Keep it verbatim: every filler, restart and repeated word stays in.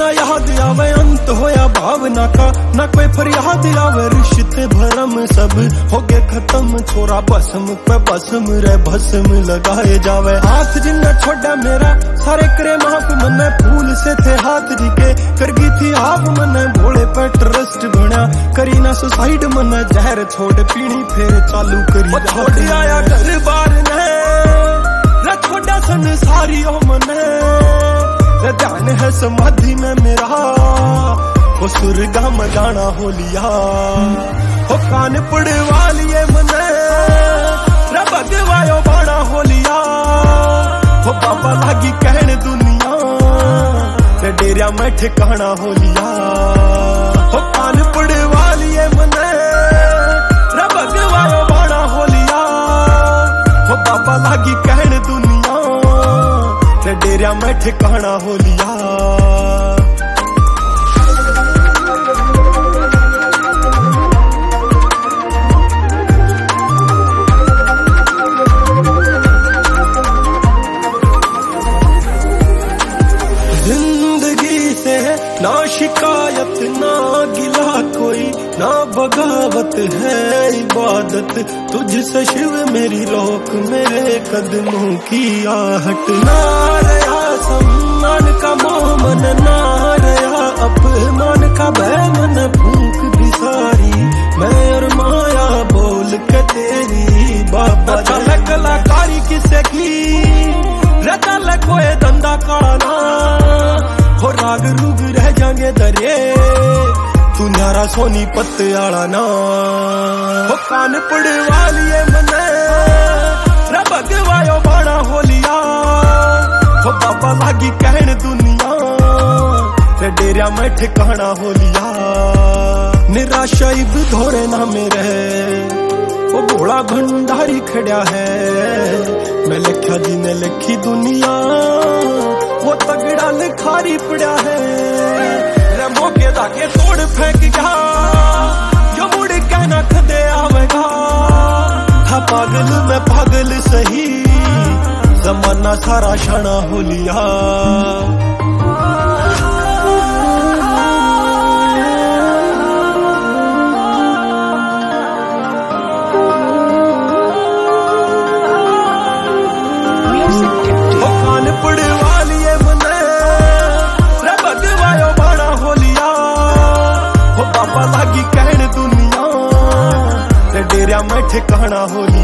ना याद आवे अंत होया भावना का, ना कोई फरियाद आवे रिश्ते भरम सब हो गए खत्म। छोरा भस्म पे भस्म रे भस्म लगाए जावे। हाथ जिन्ना छोड़ा मेरा सारे करे माफ, मने फूल से थे हाथ जी के कर गई थी आप। मने भोले पे ट्रस्ट बना करी ना सुसाइड, मने जहर छोड़ पीनी फिर चालू करी। छोड़ आया घर बार ने रे छोड़ा संसारी ओ मने, ध्यान है समाधि में मेरा वो सुरगा में गाना हो लिया। हो कान पड़वा लिए मने रे भगवायो बाणा हो लिया। हो बाबा लागी कहने दुनिया रे डेरिया में ठिकाना हो लिया। हो कान पड़वा लिए मने रे भगवायो बाणा हो लिया। हो बाबा लागी कहने दुनिया डेरिया में ठिकाना हो लिया। जिंदगी से ना शिकायत ना गिला कोई, ना बगावत है इबादत तुझसे शिव मेरी रोक मेरे कदमों की आहट। ना रहा सम्मान का मोह मन, ना रहा अपमान का भय मन, भूख भी सारी मैं और माया बोल के तेरी बाबा। है कलाकारी किसे की रहता ले कोई धंधा काना, हो राग रूग रह जाएंगे दरे तू न्यारा सोनी पत्ते आला ना। हो कान पड़वा लिए मने रे भगवायो बाणा हो लिया। हो बाबा लागी कहने दुनिया रे डेरिया में ठिकाना हो लिया। निराशा इब धोरे ना मेरे वो भोला भंडारी खड़ा है। मैं लिखा जी ने लिखी दुनिया वो तगड़ा लिखारी पड़ा है। रमो के धागे तोड़ फेंक गया जो मुड़ कहना खदे आवेगा। था पागल में पागल सही जमाना सारा शाना हो लिया। पड़वा लिए मने रे भगवायो बाणा हो लिया। हो बाबा लागी कहने दुनिया रे डेरिया में ठिकाना हो लिया।